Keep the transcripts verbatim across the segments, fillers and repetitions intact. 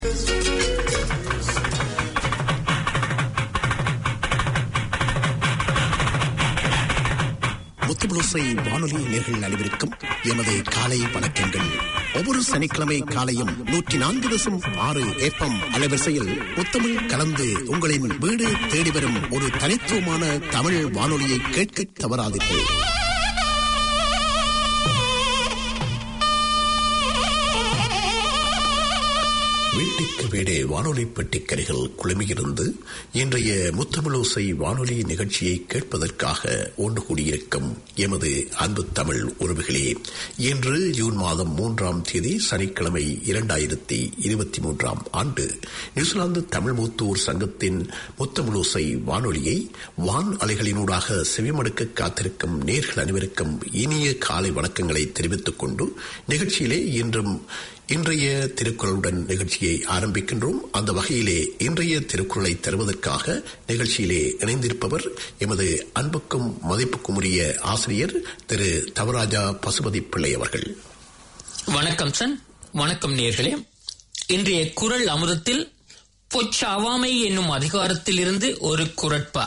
முத்துபுளோசை வானொலி நேயர்கள் அனைவருக்கும் எமது காலை வணக்கங்கள். ஒவ்வொரு சனிக்கிழமை காலையும் நூற்றி நான்கு தசம் ஆறு ஏப்பம் அலைவரிசையில் முத்தமிழ் கலந்து உங்களின் வீடு தேடி வரும் ஒரு தனித்துவமான தமிழ் வானொலியை கேட்க தவறாதீர்கள். வீட்டுக்கு வீடே வானொலி பெட்டிக்கரைகள் குழுமியிருந்து இன்றைய முத்தமிழோசை வானொலி நிகழ்ச்சியை கேட்பதற்காக ஒன்று கூடியிருக்கும் எமது அன்பு தமிழ் உறவுகளே, இன்று ஜூன் மாதம் மூன்றாம் தேதி சனிக்கிழமை இரண்டாயிரத்தி இருபத்தி மூன்றாம் ஆண்டு நியூசிலாந்து தமிழ் மூத்தோர் சங்கத்தின் முத்தமிழோசை வானொலியை வான் அலைகளினூடாக செவிமடுக்க காத்திருக்கும் நேர்கள் அனைவருக்கும் இனிய காலை வணக்கங்களை தெரிவித்துக் கொண்டு நிகழ்ச்சியிலே இன்றும் இன்றைய திருக்குறளுடன் நிகழ்ச்சியை ஆரம்பிக்கின்றோம். அந்த வகையிலே இன்றைய திருக்குறளை தருவதற்காக நிகழ்ச்சியிலே இணைந்திருப்பவர் எமது அன்புக்கும் மதிப்புக்கும் உரிய ஆசிரியர் திரு தவராஜா பசுபதி பிள்ளை அவர்கள். வணக்கம் சன். வணக்கம் நேயர்களே. இன்றைய குறள் அமுதத்தில் பொச்சாவாமை என்னும் அதிகாரத்தில் இருந்து ஒரு குறட்பா.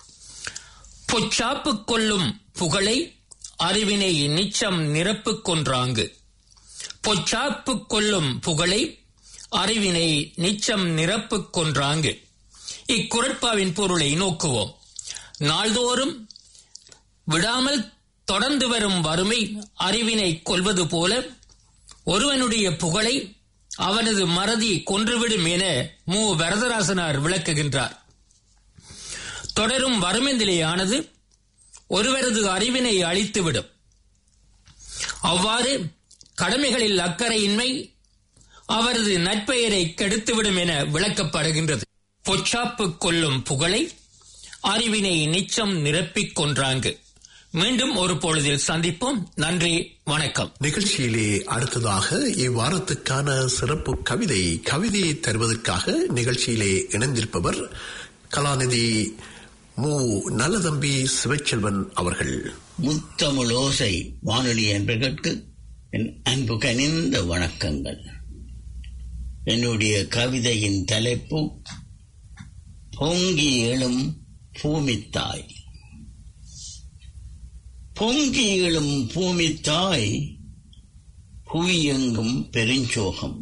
பொச்சாப்பு கொள்ளும் புகழை அறிவினை நிச்சம் நிரப்பு கொன்றாங்கு. பொச்சாப்பு கொள்ளும் புகழை அறிவினை நிச்சம் நிரப்பு கொன்றாங்கு. இக்குறட்பாவின் பொருளை நோக்குவோம். நாள்தோறும் விடாமல் தொடர்ந்து வரும் வறுமை அறிவினை கொல்வது போல ஒருவனுடைய புகழை அவனது மறதி கொன்றுவிடும் என மு வரதராசனார் விளக்குகின்றார். தொடரும் வறுமை நிலையானது ஒருவரது அறிவினை அழித்துவிடும். அவ்வாறு கடமைகளில் அக்கறையின்மை அவரது நற்பெயரை கெடுத்துவிடும் என விளக்கப்படுகின்றது. பொச்சாப்பு கொள்ளும் புகழை அறிவினை நிச்சம் நிரப்பிக் கொன்றாங்கு. மீண்டும் ஒரு பொழுதில் சந்திப்போம். நன்றி, வணக்கம். நிகழ்ச்சியிலே அடுத்ததாக இவ்வாரத்துக்கான சிறப்பு கவிதை கவிதையை தருவதற்காக நிகழ்ச்சியிலே இணைந்திருப்பவர் கலாநிதி மு நல்லதம்பி சிவச்செல்வன் அவர்கள். முத்தமிழோசை வானொலி என்பதற்கு என் அன்பு கனிந்த வணக்கங்கள். என்னுடைய கவிதையின் தலைப்பு பொங்கி எழும் பூமித்தாய். பொங்கி எழும் பூமித்தாய் புவியெங்கும் பெருஞ்சோகம்.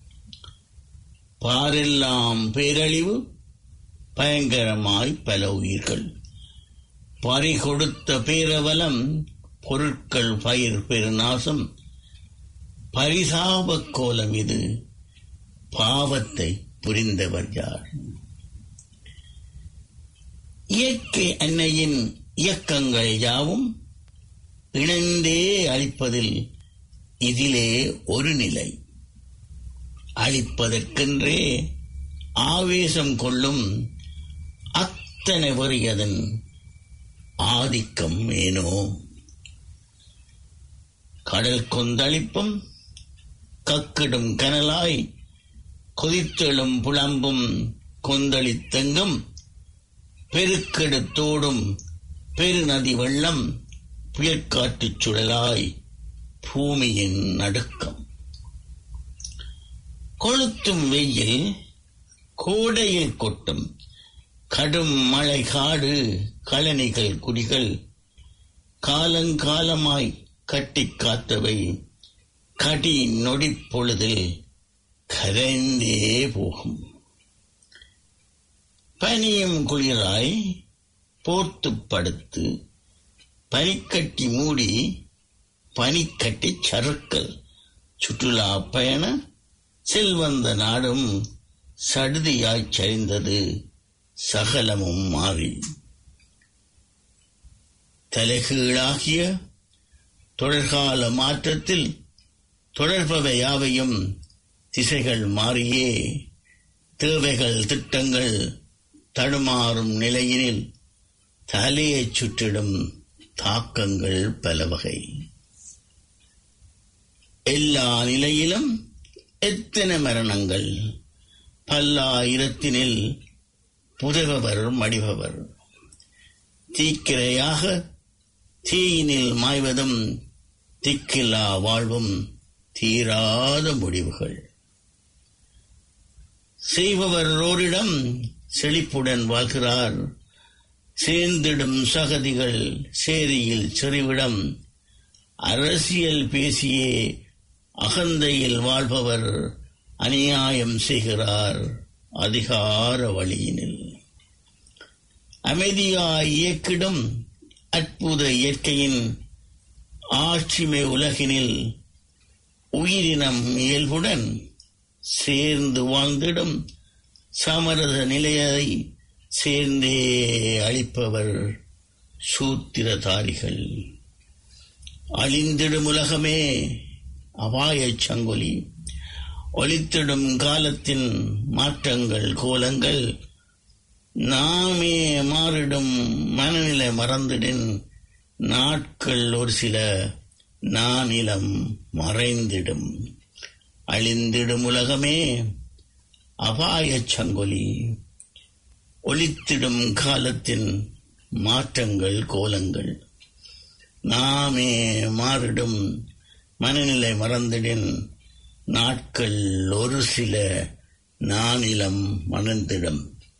பாரெல்லாம் பேரழிவு, பயங்கரமாய் பல உயிர்கள். பறி கொடுத்த பேரவலம், பொருட்கள் பயிர் பெருநாசம். பரிசாப கோலம் இது, பாவத்தை புரிந்தவர் யார்? இயற்கை அன்னையின் இயக்கங்கள் யாவும் இணைந்தே அழிப்பதில் இதிலே ஒரு நிலை. அழிப்பதற்கென்றே ஆவேசம் கொள்ளும் அத்தனை வரியதன் ஆதிக்கம் ஏனோ? கடல் கொந்தளிப்பும் கக்கிடும் கனலாய் கொதித்தெழும் புலம்பும் கொந்தளித்தெங்கும் பெருக்கெடுத்தோடும் பெருநதி வெள்ளம் புயற்காற்றுச் சுழலாய் பூமியின் நடுக்கம். கொளுத்தும் வெயில் கோடையில் கொட்டும் கடும் மழை காடு கழனிகள் குடிகள் காலங்காலமாய் கட்டி காத்தவை கடி நொடி பொழுதில் கரைந்தே போகும். பனியும் குளிராய் போர்த்து படுத்து பனிக்கட்டி மூடி பனிக்கட்டி சறுக்கல் சுற்றுலா பயண செல்வந்த நாடும் சடுதியாய் சரிந்தது சகலமும் மாறி. தலைகீழாகிய தொடர்கால மாற்றத்தில் தொடர்பவை யாவையும் திசைகள் மாறியே தேவைகள் திட்டங்கள் தடுமாறும் நிலையினில் தலையைச் சுற்றிடும் தாக்கங்கள் பல வகை. எல்லா நிலையிலும் எத்தனை மரணங்கள், பல்லாயிரத்தினில் புதவவர் மடிபவர். தீக்கிரையாக தீயினில் மாய்வதும் திக்கில்லா வாழ்வும் தீராத முடிவுகள். செய்பவர் ஓரிடம் செழிப்புடன் வாழ்கிறார். சேர்ந்திடும் சகதிகள் சேரியில் செறிவிடம். அரசியல் பேசியே அகந்தையில் வாழ்பவர் அநியாயம் செய்கிறார் அதிகார வழியினில். அமைதியாய் இயக்கிடும் அற்புத இயற்கையின் ஆட்சிமை உலகினில் உயிரினம் இயல்புடன் சேர்ந்து வாழ்ந்திடும் சமரச நிலையை சேர்ந்தே அளிப்பவர் சூத்திரதாரிகள். அழிந்திடும் உலகமே அபாயச் சங்கொலி. ஒலித்திடும் காலத்தின் மாற்றங்கள் கோலங்கள். நாமே மாறிடும் மனநிலை மறந்திடின் நாட்கள் ஒரு சில நானிலம் மறைந்திடும். அழிந்திடும் உலகமே அபாயச் சங்கொலி. ஒலித்திடும் காலத்தின் மாற்றங்கள் கோலங்கள். நாமே மாறிடும் மனநிலை மறந்திடின் நாட்கள் ஒரு சில நானிலம் மணந்திடும்.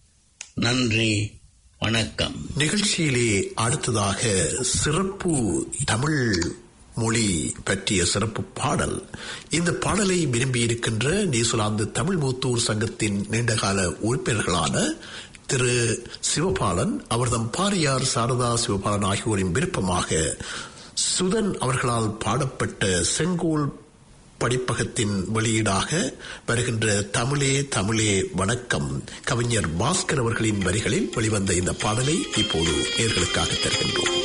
நன்றி, வணக்கம். நிகழ்ச்சியிலே அடுத்ததாக சிறப்பு தமிழ் மொழி பற்றிய சிறப்பு பாடல். இந்த பாடலை விரும்பியிருக்கின்ற நியூசிலாந்து தமிழ் மூத்தூர் சங்கத்தின் நீண்டகால உறுப்பினர்களான திரு சிவபாலன், அவர்தம் பாரியார் சாரதா சிவபாலன் ஆகியோரின் விருப்பமாக சுதன் அவர்களால் பாடப்பட்ட செங்கோல் படிப்பகத்தின் வெளியீடாக வருகின்ற தமிழே தமிழே வணக்கம் கவிஞர் பாஸ்கர் அவர்களின் வரிகளில் வெளிவந்த இந்த பாடலை இப்போது நேர்களுக்காக தருகின்றோம்.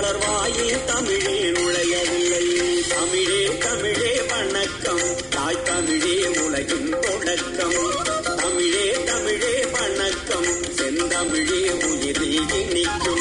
தமிழே தமிழே வணக்கம் தாய் தமிழே உலகின் தொடக்கம். தமிழே தமிழே வணக்கம், செந்தமிழே உயிரில் இனிக்கும்.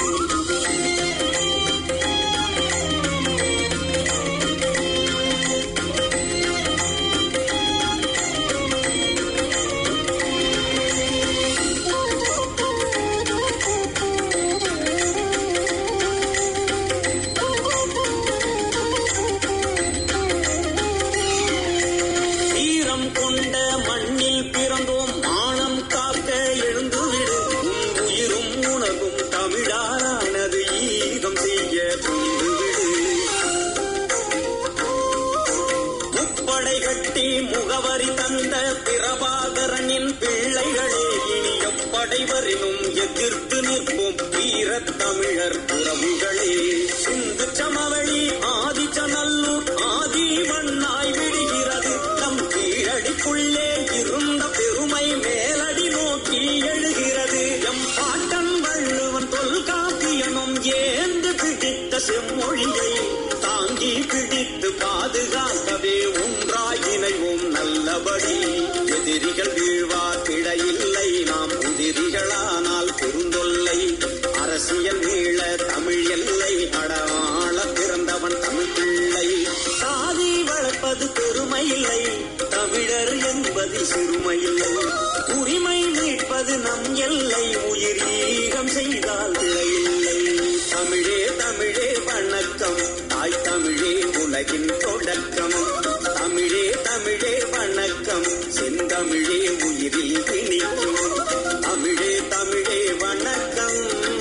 முகவரி தந்த பிரபாகரனின் பிள்ளைகளே, இனி எப்படைவரினும் எதிர்த்து நிற்போம் வீரத் தமிழர் உறவுகளே. சிந்து சமவெளி ஆதிச்சநல்லூர் ஆதி மண்ணாய் விடுகிறது. நம் கீழடிக்குள்ளே இருந்த பெருமை மேலடி நோக்கி எழுகிறது. எம் பாட்டன் வள்ளுவன் தொல்காப்பியனும் ஏந்து பிடித்த செம்மொழியை தாங்கி பிடித்து பாதுகாக்கவே ஒன்றாய் இணைவோம் நல்லபடி. எதிரிகள் வீழ்வார் கிடையில்லை, நாம் உதிரிகளானால் பெருந்தொல்லை. அரசியல் மீள தமிழ் எல்லை, அடவாள பிறந்தவன் தமிழ் பிள்ளை. சாதி வளர்ப்பது பெருமை இல்லை, தமிழர் என்பதில் சிறுமையில்லை. உரிமை மீட்பது நம் எல்லை, உயிர் ஈகம் செய்தால் விளையில்லை. தமிழே தமிழே வணக்கம், தாய் தமிழே உலகின் தொடக்கம். தமிழே தமிழே வணக்கம், செந்தமிழே உயிரில் இனிக்கும். தமிழே தமிழே வணக்கம்,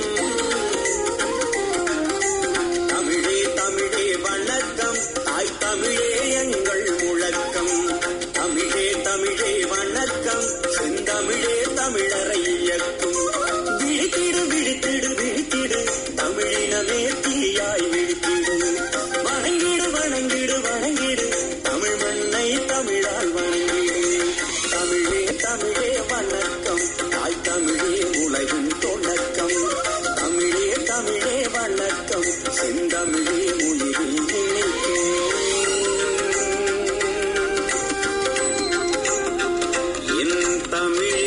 தமிழே தமிழே வணக்கம், தாய் தமிழே எங்கள் முழக்கம். தமிழே தமிழே வணக்கம், செந்தமிழே தமிழரை இயக்கும். விழித்திடு விழித்திடு விழித்திடு, தமிழினமே தீயாய் விழித்திடு. வணங்கிடு வணங்கிடு வணங்கிடு, தமிழ் மண்ணை தமிழால் வணங்கிடு. தமிழே தமிழே வணக்கம், தாய் தமிழே உலகின் தொடக்கம். தமிழே தமிழே வணக்கம், செந்தமிழே உயிரில் இனிக்கும். என் தமிழே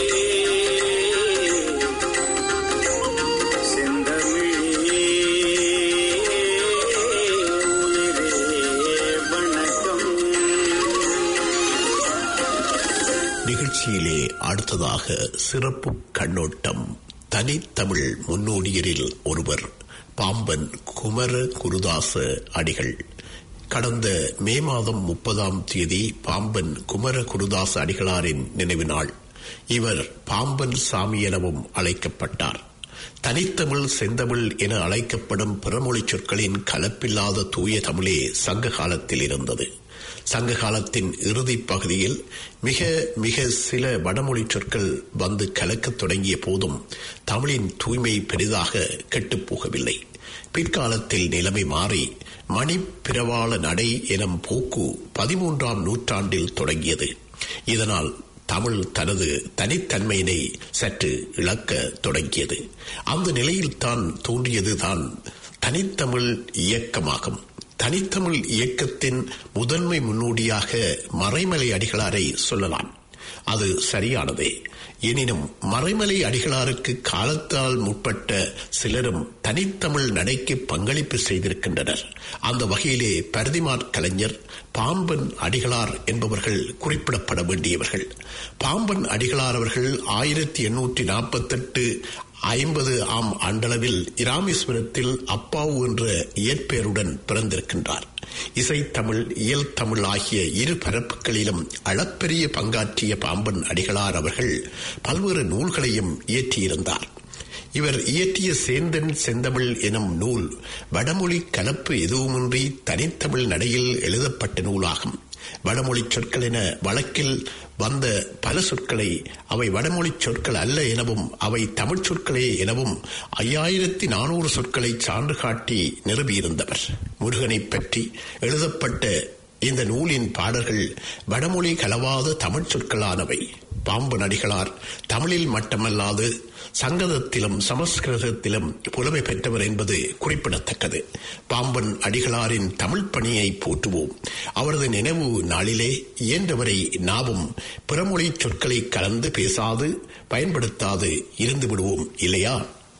நிகழ்ச்சியிலே அடுத்ததாக சிறப்பு கண்ணோட்டம். தனித்தமிழ் முன்னோடியரில் ஒருவர் பாம்பன் குமர குருதாச அடிகள். கடந்த மே மாதம் முப்பதாம் தேதி பாம்பன் குமர குருதாச அடிகளாரின் நினைவு நாள். இவர் பாம்பன் சாமி எனவும் அழைக்கப்பட்டார். தனித்தமிழ் செந்தமிழ் என அழைக்கப்படும் பிறமொழி சொற்களின் கலப்பில்லாத தூய தமிழே சங்க காலத்தில் இருந்தது. சங்க காலத்தின் இறுதி பகுதியில் மிக மிக சில வடமொழி சொற்கள் வந்து கலக்கத் தொடங்கிய போதும் தமிழின் தூய்மை பெரிதாக கெட்டுப்போகவில்லை. பிற்காலத்தில் நிலைமை மாறி மணிப்பிரவாள நடை எனும் போக்கு பதிமூன்றாம் நூற்றாண்டில் தொடங்கியது. இதனால் தமிழ் தனது தனித்தன்மையினை சற்று இழக்க தொடங்கியது. அந்த நிலையில்தான் தோன்றியதுதான் தனித்தமிழ் இயக்கமாகும். தனித்தமிழ் இயக்கத்தின் முதன்மை முன்னோடியாக மறைமலை அடிகளாரை சொல்லலாம். அது சரியானதே. எனினும் மறைமலை அடிகளாருக்கு காலத்தால் முற்பட்ட சிலரும் தனித்தமிழ் நடைக்கு பங்களிப்பு செய்திருக்கின்றனர். அந்த வகையிலே பரதிமாற் கலைஞர், பாம்பன் அடிகளார் என்பவர்கள் குறிப்பிடப்பட வேண்டியவர்கள். பாம்பன் அடிகளார் அவர்கள் ஆயிரத்தி எண்ணூற்றி நாற்பத்தி எட்டு ஐம்பது ஆம் ஆண்டளவில் இராமேஸ்வரத்தில் அப்பாவு என்ற இயற்பெயருடன் பிறந்திருக்கின்றார். இசைத்தமிழ், இயல் தமிழ் ஆகிய இரு பரப்புகளிலும் அளப்பெரிய பங்காற்றிய பாம்பன் அடிகளார் அவர்கள் பல்வேறு நூல்களையும் இயற்றியிருந்தார். இவர் இயற்றிய சேந்தன் செந்தமிழ் எனும் நூல் வடமொழி கலப்பு எதுவுமின்றி தனித்தமிழ் நடையில் எழுதப்பட்ட நூலாகும். வடமொழி சொற்கள் என வழக்கில் வந்த பல சொற்களை அவை வடமொழி சொற்கள் அல்ல எனவும் அவை தமிழ் சொற்களே எனவும் ஐயாயிரத்தி நானூறு சொற்களை சான்று காட்டி நிறுவியிருந்தவர். முருகனை பற்றி எழுதப்பட்ட இந்த நூலின் பாடல்கள் வடமொழி கலவாத தமிழ் சொற்களானவை. பாம்பன் அடிகளார் தமிழில் மட்டுமல்லாது சங்கதத்திலும் சமஸ்கிருதத்திலும் புலமை பெற்றவர் என்பது குறிப்பிடத்தக்கது. பாம்பன் அடிகளாரின் தமிழ் பணியை போற்றுவோம். அவரது நினைவு நாளிலே இயன்றவரை நாமும் பிறமொழி சொற்களை கலந்து பேசாது பயன்படுத்தாது இருந்து விடுவோம் இல்லையா?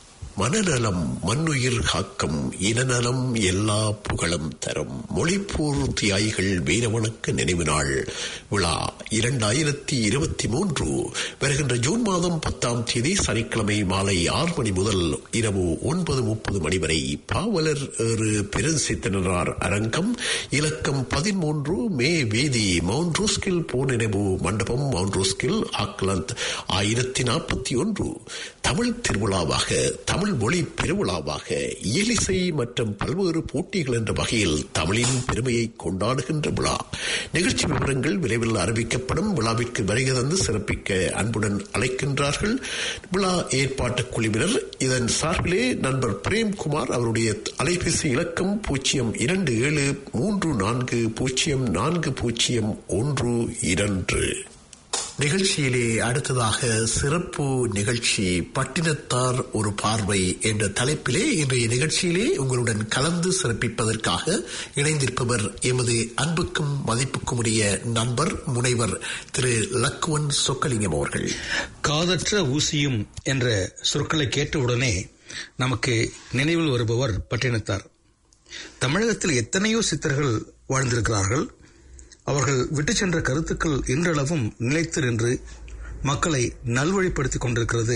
மனநலம் மண்ணுயிர் காக்கும், இனநலம் எல்லா புகழும் தரும். மொழிப்போர் தியாகிகள் வீரவணக்க நினைவு நாள் விழா இரண்டாயிரத்தி இருபத்தி மூன்று வருகின்ற ஜூன் மாதம் பத்தாம் தேதி சனிக்கிழமை மாலை ஆறு மணி முதல் இரவு ஒன்பது முப்பது மணி வரை பாவலர் ஏறு பெருஞ்சித்தனார் அரங்கம், இலக்கம் பதிமூன்று, மே வீதி, மவுண்ட் ரோஸ்கில் போர் நினைவு மண்டபம், மவுண்ட் ரோஸ்கில், ஆக்லாந்து. ஆயிரத்தி நாற்பத்தி ஒன்று தமிழ் திருவிழாவாக, தமிழ் மொழி பெருவிழாவாக, இயலிசை மற்றும் பல்வேறு போட்டிகள் என்ற வகையில் தமிழின் பெருமையை கொண்டாடுகின்ற விழா. நிகழ்ச்சி விவரங்கள் விரைவில் அறிவிக்கப்படும். விழாவிற்கு வருகை தந்து சிறப்பிக்க அன்புடன் அழைக்கின்றார்கள் விழா ஏற்பாட்டு குழுவினர். இதன் சார்பிலே நண்பர் பிரேம்குமார். அவருடைய அலைபேசி இலக்கம் பூஜ்ஜியம் இரண்டு ஏழு மூன்று நான்கு பூஜ்ஜியம் நான்கு பூஜ்ஜியம் ஒன்று இரண்டு. நிகழ்ச்சியிலே அடுத்ததாக சிறப்பு நிகழ்ச்சி பட்டினத்தார் ஒரு பார்வை என்ற தலைப்பிலே இன்றைய நிகழ்ச்சியிலே உங்களுடன் கலந்து சிறப்பிப்பதற்காக இணைந்திருப்பவர் எமது அன்புக்கும் மதிப்புக்கும் உரிய நண்பர் முனைவர் திரு லக்குவன் சொக்கலிங்கம் அவர்கள். காதற்ற ஊசியும் என்ற சொற்களை கேட்டவுடனே நமக்கு நினைவில் வருபவர் பட்டினத்தார். தமிழகத்தில் எத்தனையோ சித்தர்கள் வாழ்ந்திருக்கிறார்கள். அவர்கள் விட்டு சென்ற கருத்துக்கள் இன்றளவும் நிலைத்து நின்று மக்களை நல்வழிப்படுத்திக் கொண்டிருக்கிறது.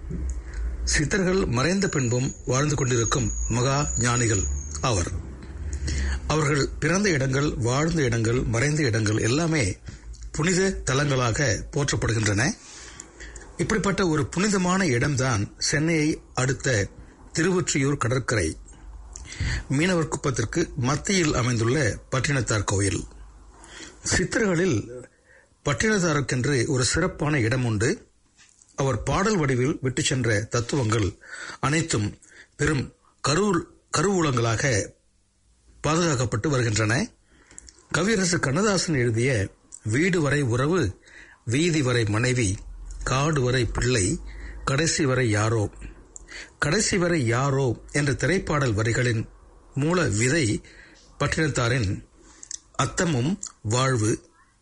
சித்தர்கள் மறைந்த பின்பும் வாழ்ந்து கொண்டிருக்கும் மகா ஞானிகள் அவர். அவர்கள் பிறந்த இடங்கள், வாழ்ந்த இடங்கள், மறைந்த இடங்கள் எல்லாமே புனித தலங்களாக போற்றப்படுகின்றன. இப்படிப்பட்ட ஒரு புனிதமான இடம்தான் சென்னையை அடுத்த திருவொற்றியூர் கடற்கரை மீனவர் குப்பத்திற்கு மத்தியில் அமைந்துள்ள பட்டினத்தார் கோயில். சித்தர்களில் பட்டினத்தாருக்கென்று ஒரு சிறப்பான இடம் உண்டு. அவர் பாடல் வடிவில் விட்டு சென்ற தத்துவங்கள் அனைத்தும் பெரும் கரு கருவூலங்களாக பாதுகாக்கப்பட்டு வருகின்றன. கவியரசு கண்ணதாசன் எழுதிய வீடு வரை உறவு, வீதி வரை மனைவி, காடு வரை பிள்ளை, கடைசி வரை யாரோ, கடைசி வரை யாரோ என்ற திரைப்பாடல் வரிகளின் மூல விதை பட்டினத்தாரின் அத்தமும் வாழ்வு.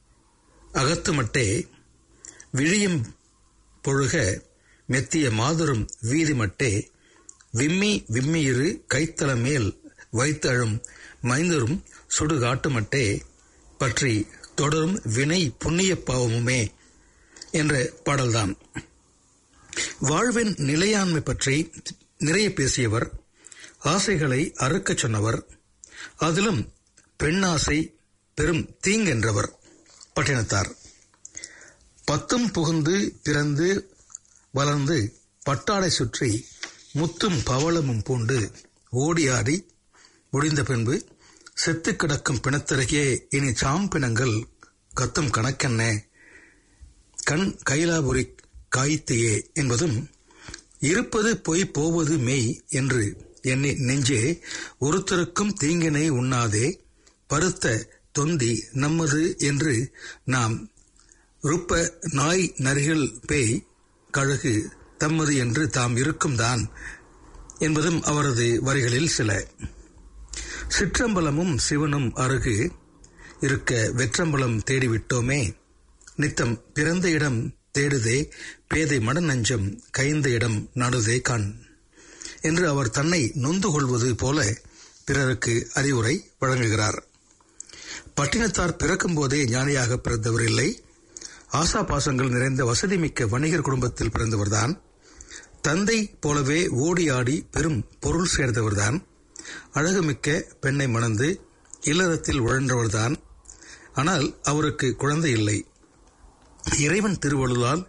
அகத்துமட்டே விழியும் பொழுக மெத்திய மாதுரும் வீதி மட்டே, விம்மி விம்மியிரு கைத்தல மேல் வைத்தழும் மைந்தரும் சுடுகாட்டு மட்டே பற்றி தொடரும் வினை புண்ணிய பாவமுமே என்ற பாடல்தான். வாழ்வின் நிலையாண்மை பற்றி நிறைய பேசியவர். ஆசைகளை அறுக்கச் சொன்னவர். அதிலும் பெண்ணாசை பெரும் தீங்கென்றவர் பட்டினத்தார். பத்தும் புகுந்து பிறந்து வளர்ந்து பட்டாடை சுற்றி முத்தும் பவளமும் பூண்டு ஓடியாடி முடிந்த பின்பு செத்து கிடக்கும் பிணத்திறகே இனி சாம்பினங்கள் கத்தும் கணக்கென்ன, கண் கைலாபுரி காய்த்தியே என்பதும், இருப்பது பொய் போவது மெய் என்று எண்ணி நெஞ்சே ஒருத்தருக்கும் தீங்கினை உண்ணாதே, பருத்த தொந்தி நம்மது என்று நாம் ருப்ப நாய் நரிகள் பேய் கழுகு தம்மது என்று தாம் இருக்கும் தான் என்பதும் அவரது வரிகளில் சில. சிற்றம்பலமும் சிவனும் அருகு இருக்க வெற்றம்பலம் தேடிவிட்டோமே, நித்தம் பிறந்த இடம் தேடுதே பேதை மட நஞ்சம் கைந்த இடம் நடுதே கண் என்று அவர் தன்னை நொந்து கொள்வது போல பிறருக்கு அறிவுரை வழங்குகிறார். பட்டினத்தார் பிறக்கும் போதே ஞானியாக பிறந்தவர் இல்லை. ஆசா பாசங்கள் நிறைந்த வசதிமிக்க வணிகர் குடும்பத்தில் பிறந்தவர்தான். தந்தை போலவே ஓடி ஆடி பெரும் பொருள் சேர்ந்தவர்தான். அழகுமிக்க பெண்ணை மணந்து இல்லறத்தில் உழன்றவர்தான். ஆனால் அவருக்கு குழந்தை இல்லை. இறைவன் திருவருளால்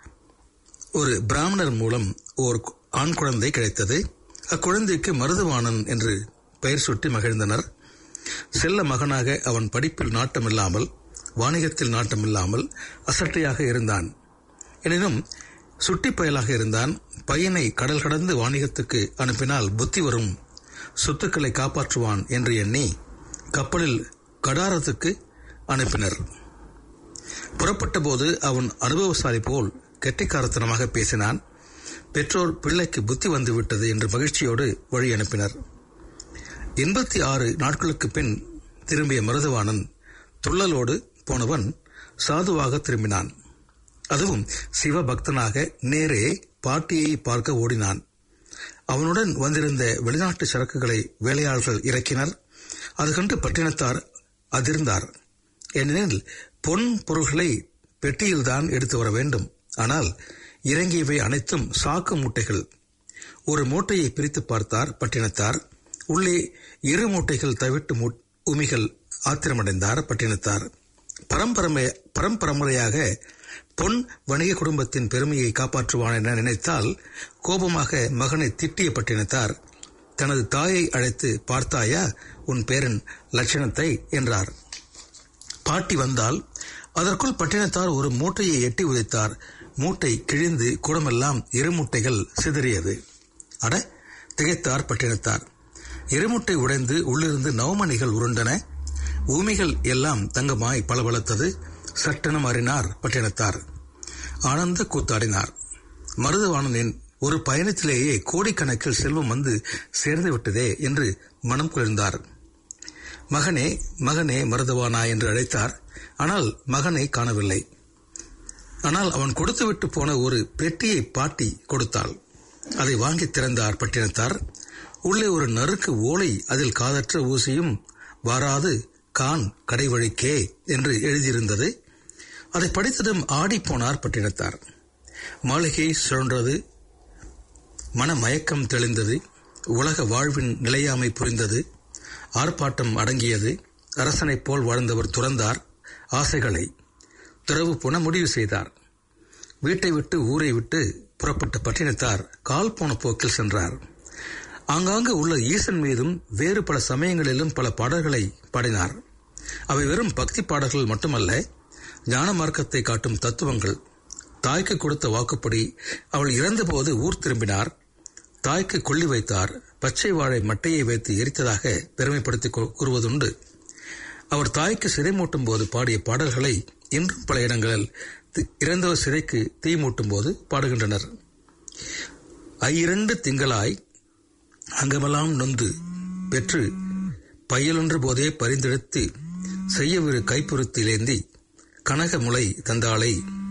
ஒரு பிராமணர் மூலம் ஓர் ஆண் குழந்தை கிடைத்தது. அக்குழந்தைக்கு மருதுவாணன் என்று பெயர் சுட்டி மகிழ்ந்தனர். செல்ல மகனாக அவன் படிப்பில் நாட்டமில்லாமல், வாணிகத்தில் நாட்டமில்லாமல் அசட்டையாக இருந்தான். எனினும் சுட்டி பயலாக இருந்தான். பையனை கடல் கடந்து வாணிகத்துக்கு அனுப்பினால் புத்தி வரும், சொத்துக்களை காப்பாற்றுவான் என்று எண்ணி கப்பலில் கடாரத்துக்கு அனுப்பினர். புறப்பட்ட போது அவன் அனுபவசாலி போல் கெட்டிக்காரத்தனமாக பேசினான். பெற்றோர் பிள்ளைக்கு புத்தி வந்துவிட்டது என்று மகிழ்ச்சியோடு வழி அனுப்பினர். எண்பத்தி ஆறு நாட்களுக்கு பின் திரும்பிய மருதவாணன் துள்ளலோடு போனவன் சாதுவாக திரும்பினான். அதுவும் சிவபக்தனாக நேரே பாட்டியை பார்க்க ஓடினான். அவனுடன் வந்திருந்த வெளிநாட்டு சரக்குகளை வேலையாளர்கள் இறக்கினர். அது கண்டு பட்டினத்தார் அதிர்ந்தார். ஏனெனில் பொன் பொருள்களை பெட்டியில்தான் எடுத்து வர வேண்டும். ஆனால் இறங்கியவை அனைத்தும் சாக்கு மூட்டைகள். ஒரு மூட்டையை பிரித்து பார்த்தார் பட்டினத்தார். உள்ளே இரு மூட்டைகள் தவிட்டு உமிகள். ஆத்திரமடைந்தார் பட்டினத்தார். பரம்பரை பரம்பரமுறையாக பொன் வணிக குடும்பத்தின் பெருமையை காப்பாற்றுவான் என நினைத்தால் கோபமாக மகனை திட்டிய பட்டினத்தார் தனது தாயை அழைத்து, பார்த்தாயா உன் பேரன் லட்சணத்தை என்றார். பாட்டி வந்தால் அதற்குள் பட்டினத்தார் ஒரு மூட்டையை எட்டி உதைத்தார். மூட்டை கிழிந்து குடமெல்லாம் இரு மூட்டைகள் சிதறியது. அட, திகைத்தார் பட்டினத்தார். இருமுட்டை உடைந்து உள்ளிருந்து நவமணிகள் உருண்டன. ஊமிகள் எல்லாம் தங்கமாய் பளபளத்தது. சட்டென மாறினார் பட்டினத்தார். ஆனந்த கூத்தாடினார். மருதவாணனின் ஒரு பயணத்திலேயே கோடிக்கணக்கில் செல்வம் வந்து சேர்ந்து விட்டதே என்று மனம் குளிர்ந்தார். மகனே மகனே மருதவானா என்று அழைத்தார். ஆனால் மகனை காணவில்லை. ஆனால் அவன் கொடுத்துவிட்டு போன ஒரு பெட்டியை பாட்டி கொடுத்தாள். அதை வாங்கி திறந்தார் பட்டினத்தார். உள்ளே ஒரு நறுக்கு ஓலை, அதில் காதற்ற ஊசியும் வாராது கான் கடை வழிக்கே என்று எழுதியிருந்தது. அதை படித்ததும் ஆடி போனார் பட்டினத்தார். மாளிகை சுழன்றது. மன மயக்கம் தெளிந்தது. உலக வாழ்வின் நிலையாமை புரிந்தது. ஆர்ப்பாட்டம் அடங்கியது. அரசனைப் போல் வாழ்ந்தவர் துறந்தார் ஆசைகளை. துறவு புன முடிவு செய்தார். வீட்டை விட்டு ஊரை விட்டு புறப்பட்ட பட்டினத்தார் கால் போன போக்கில் சென்றார். ஆங்காங்கு உள்ள ஈசன் மீதும் வேறு பல சமயங்களிலும் பல பாடல்களை பாடினார். அவை வெறும் பக்தி பாடல்கள் மட்டுமல்ல, ஞான மார்க்கத்தை காட்டும் தத்துவங்கள். தாய்க்கு கொடுத்த வாக்குப்படி அவள் இறந்தபோது ஊர் திரும்பினார். தாய்க்கு கொள்ளி வைத்தார். பச்சை வாழை மட்டையை வைத்து எரித்ததாக பெருமைப்படுத்தி கூறுவதுண்டு. அவர் தாய்க்கு சிறை மூட்டும் போது பாடிய பாடல்களை இன்றும் பல இடங்களில் இறந்தவர் சிறைக்கு தீ மூட்டும் போது பாடுகின்றனர். ஐயிரண்டு திங்களாய் அங்கமெல்லாம் நொந்து பெற்று பையலொன்று போதே பரிந்தெடுத்து செய்யவிரு கைப்புறுத்திலேந்தி கனக முளை தந்தாளை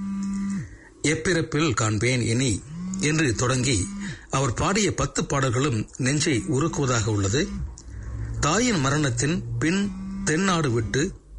எப்பிறப்பில் காண்பேன் இனி என்று தொடங்கி அவர் பாடிய பத்து பாடல்களும் நெஞ்சை உருக்குவதாக உள்ளது. தாயின் மரணத்தின் பின் தென்னாடு விட்டு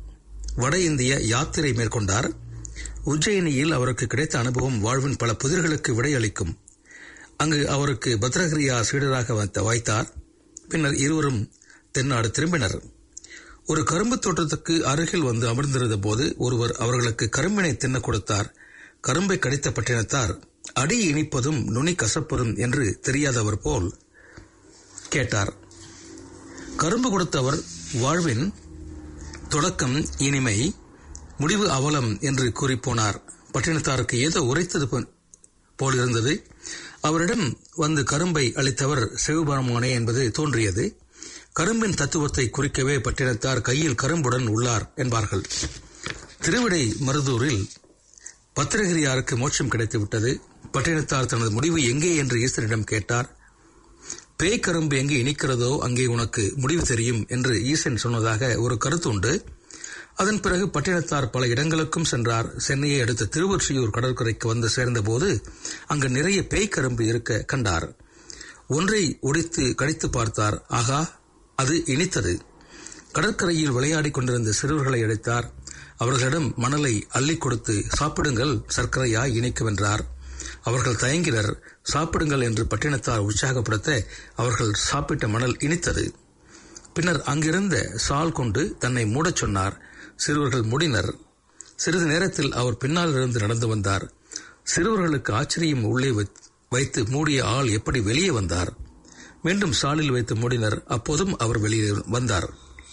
வட இந்திய யாத்திரை மேற்கொண்டார். உஜ்ஜயினியில் அவருக்கு கிடைத்த அனுபவம் வாழ்வின் பல புதிர்களுக்கு விடையளிக்கும். அங்கு அவருக்கு பத்ரகிரியா சீடராக வைத்தார். பின்னர் இருவரும் தென்னாடு திரும்பினர். ஒரு கரும்பு தோட்டத்துக்கு அருகில் வந்து அமர்ந்திருந்த போது ஒருவர் அவர்களுக்கு கரும்பினை தின்ன கொடுத்தார். கரும்பை கடித்த பட்டினத்தார் அடி இனிப்பதும் நுனி கசப்பதும் என்று தெரியாதவர் போல் கேட்டார். கரும்பு கொடுத்தவர் வாழ்வின் தொடக்கம் இனிமை, முடிவு அவலம் என்று கூறிப்போனார். பட்டினத்தாருக்கு ஏதோ உரைத்தது போலிருந்தது. அவரிடம் வந்து கரும்பை அளித்தவர் சிவபெருமானே என்பது தோன்றியது. கரும்பின் தத்துவத்தை குறிக்கவே பட்டினத்தார் கையில் கரும்புடன் உள்ளார் என்பார்கள். திருவிடை மருதூரில் பத்திரகிரியாருக்கு மோட்சம் கிடைத்துவிட்டது. பட்டினத்தார் தனது முடிவு எங்கே என்று ஈசனிடம் கேட்டார். பேய் கரும்பு எங்கே இனிக்கிறதோ அங்கே உனக்கு முடிவு தெரியும் என்று ஈசன் சொன்னதாக ஒரு கருத்து உண்டு. அதன் பிறகு பட்டினத்தார் பல இடங்களுக்கும் சென்றார். சென்னையை அடுத்த திருவொற்றியூர் கடற்கரைக்கு வந்து சேர்ந்த போது அங்கு நிறைய பேய் கரும்பு இருக்க கண்டார். ஒன்றை ஒடித்து கடித்து பார்த்தார். ஆகா, அது இனித்தது. கடற்கரையில் விளையாடி கொண்டிருந்த சிறுவர்களை அழைத்தார். அவர்களிடம் மணலை அள்ளி கொடுத்து சாப்பிடுங்கள், சர்க்கரையாய் இனிக்கும் என்றார். அவர்கள் தயங்கினர். சாப்பிடுங்கள் என்று பட்டினத்தார் உற்சாகப்படுத்த அவர்கள் சாப்பிட்ட மணல் இனித்தது. பின்னர் அங்கிருந்த சால் கொண்டு தன்னை மூடச் சொன்னார். சிறுவர்கள் மூடினர். சிறிது நேரத்தில் அவர் பின்னால் இருந்து நடந்து வந்தார். சிறுவர்களுக்கு ஆச்சரியம். உள்ளே வைத்து மூடிய ஆள் எப்படி வெளியே வந்தார்? மீண்டும் சாலில் வைத்து மூடினர். அப்போதும் அவர் வெளியே வந்தார்.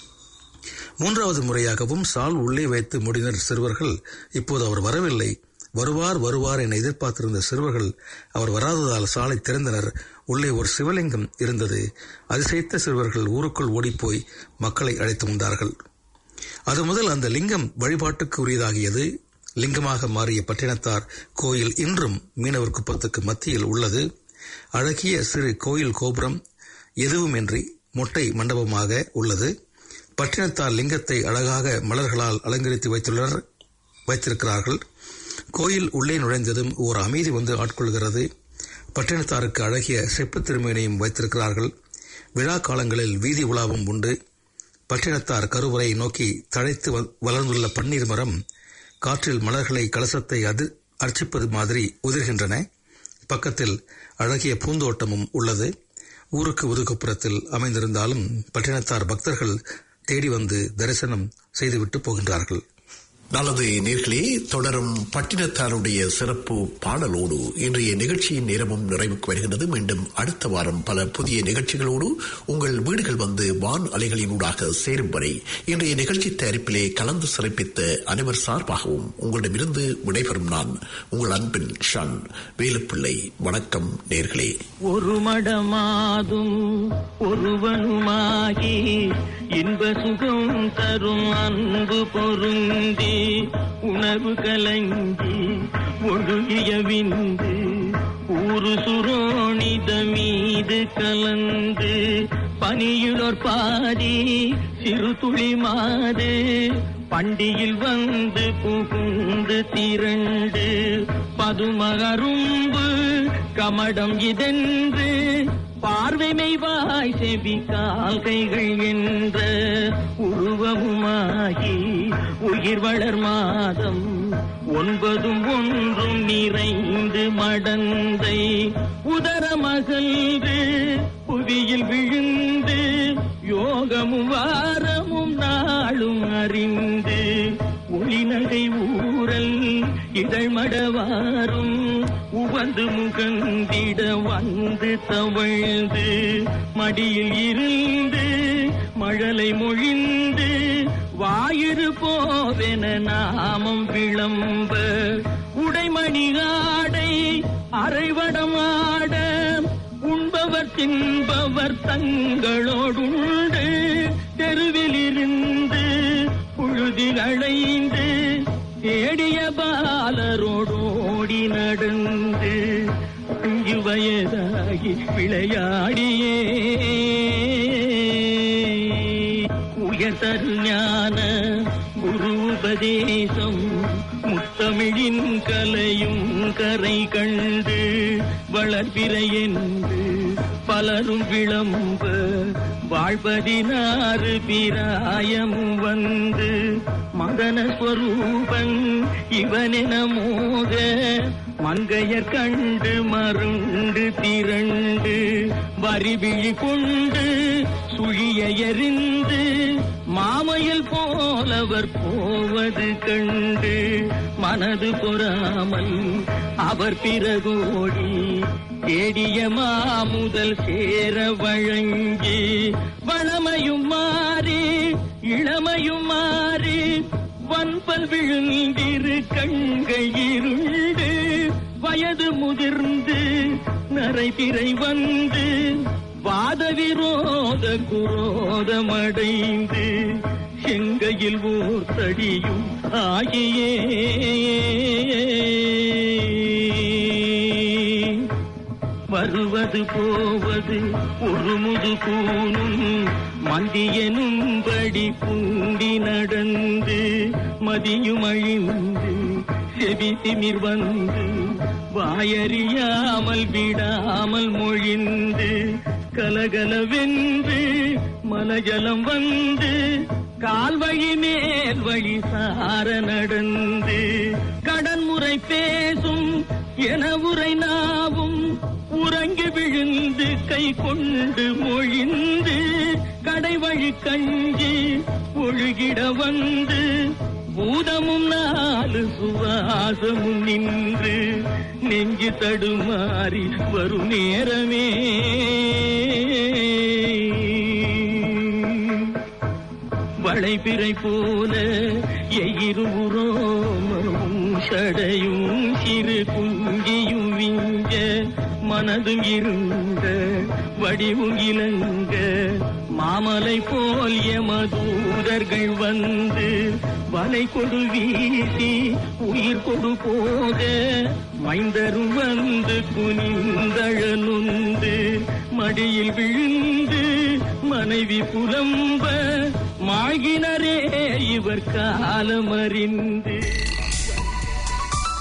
மூன்றாவது முறையாகவும் சால் உள்ளே வைத்து மூடினர் சிறுவர்கள். இப்போது அவர் வரவில்லை. வருவார் வருவார் என எதிர்பார்த்திருந்த சிறுவர்கள் அவர் வராததால் சாலை திறந்தனர். உள்ளே ஒரு சிவலிங்கம் இருந்தது. அதிசயித்த சிறுவர்கள் ஊருக்குள் ஓடிப்போய் மக்களை அழைத்து வந்தார்கள். அது முதல் அந்த லிங்கம் வழிபாட்டுக்கு உரியதாகியது. லிங்கமாக மாறிய பட்டினத்தார் கோயில் இன்றும் மீனவர் குப்பத்துக்கு மத்தியில் உள்ளது. அழகிய சிறு கோயில் கோபுரம் எதுவுமின்றி மொட்டை மண்டபமாக உள்ளது. பட்டினத்தார் லிங்கத்தை அழகாக மலர்களால் அலங்கரித்து வைத்துள்ளனர் வைத்திருக்கிறார்கள். கோயில் உள்ளே நுழைந்ததும் ஓர் அமைதி வந்து ஆட்கொள்கிறது. பட்டினத்தாருக்கு அழகிய செப்பு திருமேனியும் வைத்திருக்கிறார்கள். விழா காலங்களில் வீதி உலாவும் உண்டு. பட்டினத்தார் கருவறை நோக்கி தழைத்து வளர்ந்துள்ள பன்னீர் மரம் காற்றில் மலர்களை கலசத்தை அது அர்ச்சிப்பது மாதிரி உதிர்கின்றன. பக்கத்தில் அழகிய பூந்தோட்டமும் உள்ளது. ஊருக்கு ஒதுக்குப்புறத்தில் அமைந்திருந்தாலும் பட்டினத்தார் பக்தர்கள் தேடி வந்து தரிசனம் செய்துவிட்டு போகின்றார்கள். நல்லது நேர்களே, தொடரும் பட்டினத்தாருடைய சிறப்பு பாடலோடு இன்றைய நிகழ்ச்சியின் நேரமும் நிறைவுக்கு வருகின்றது. மீண்டும் அடுத்த வாரம் பல புதிய நிகழ்ச்சிகளோடு உங்கள் வீடுகள் வந்து வான் அலைகளினூடாக சேரும் வரை இன்றைய நிகழ்ச்சி தயாரிப்பிலே கலந்து சிறப்பித்த அனைவர் சார்பாகவும் உங்களிடமிருந்து விடைபெறும் நான் உங்கள் அன்பின் ஷான் வேலுப்பிள்ளை. வணக்கம் நேர்களே. ஒரு மடமாதும் ஒருவனுமாகி இன்ப சுகம் தரும் அன்பு பொருந்தி உணவு கலங்கி ஒழுகிய விந்து ஊரு சுரோணித மீது கலந்து பனியுளோர் பாதி சிறு துளி மாது பண்டியில் வந்து புகுந்து திரண்டு பதுமகரும்பு கமடம் இதென்று பார்வைமைவாய் செவி கால்கைகள் என்ற உருவமுமாகி உயிர் வளர் மாதம் ஒன்பதும் ஒன்றும் நிறைந்து மடந்தை உதரமகழ்ந்து புவியில் விழுந்து யோகமும் வாரமும் நாளும் அறிந்து ஒளிநகை ஊரல் இதழ்மடவாரும் உவந்து முகந்திட வந்து தவழ்ந்து மடியில் இருந்து மழலை மொழிந்து வாயிறு போவென நாமம் விளம்ப உடைமணி ஆடை அரைவடம் ஆட உண்பவர் தின்பவர் தங்களோடுண்டு தெருவில் இருந்து புழுதில் அடைந்து தேடிய பாலரோடோடி நடந்து அஞ்சு வயதாகி விளையாடியே உயர்தரு ஞான குரு உபதேசம் முத்தமிழின் கலையும் கரை கண்டு வளர்பிறை என்று பலரும் விளம்ப வாழ்வதினாறு பிராயமும் வந்து மதன ஸ்வரூபன் இவனென மோக மங்கையர் கண்டு மருண்டு திரண்டு வரிவிழி கொண்டு சுழிய எறிந்து மாமையில் போலவர் போவது கண்டு மனது பொறாமல் அவர் பிறகோடி தேடிய மாமுதல் சேர வழங்கி வளமையும் மாறி இளமையும் மாறி வன்பல் விழுந்திரு கண்கள் இருண்டு வயது முதிர்ந்து நரைபிறை வந்து வாத விரோத குரோதமடைந்து செங்கையில் ஓர் தடியும் ஆகியே வருவது போவது ஒரு முது கூனும் மந்தியனும்படி பூண்டி நடந்து மதியும் அழிந்து செவி திமிர் வந்து வாயறியாமல் விடாமல் மொழிந்து கலகலவென்று மலஜலம் வந்து கால்வழி மேல் வழி சார நடந்து கடன்முறை பேசும் என உரை நாவும் உறங்கி விழுந்து கை கொண்டு மொழிந்து கடைவழி கஞ்சி ஒழுகிட வந்து பூதமும் நாலு சுவாசமும் நின்று நெஞ்சு தடுமாறி வரும் நேரமே வளைபிறை போல எயிருவுரோமமும் சடையும் சிறு குஞ்சியும் விஞ்ச மனதும் இருந்த வடிவும் இலங்க மாமலை போல் எமதூதர்கள் வந்து வலை கொடு வீசி உயிர் கொடு போக மைந்தரும் வந்து குனிந்தழனுந்து மடியில் விழுந்து மனைவி புலம்ப மாகினரே இவர் காலமறிந்து